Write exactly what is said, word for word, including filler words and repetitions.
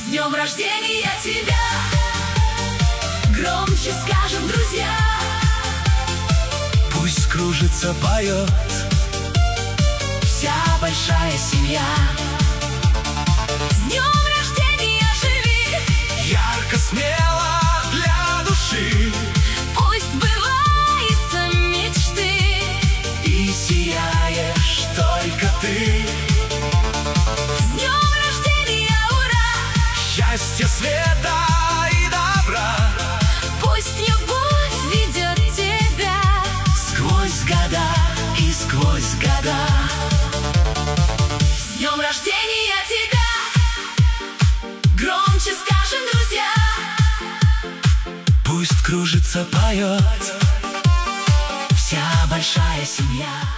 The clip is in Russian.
днем рождения тебя! Громче скажем, друзья! Пусть кружится, поет вся большая семья. С днем рождения живи! Ярко, смело для души. Пусть сбываются мечты, И сияешь только ты. с днем рождения, ура! Счастья, света и добра. Пусть любовь ведет тебя Сквозь года и сквозь года. с днем рождения тебя! Громче скажем, друзья! Пусть кружится, поет вся большая семья.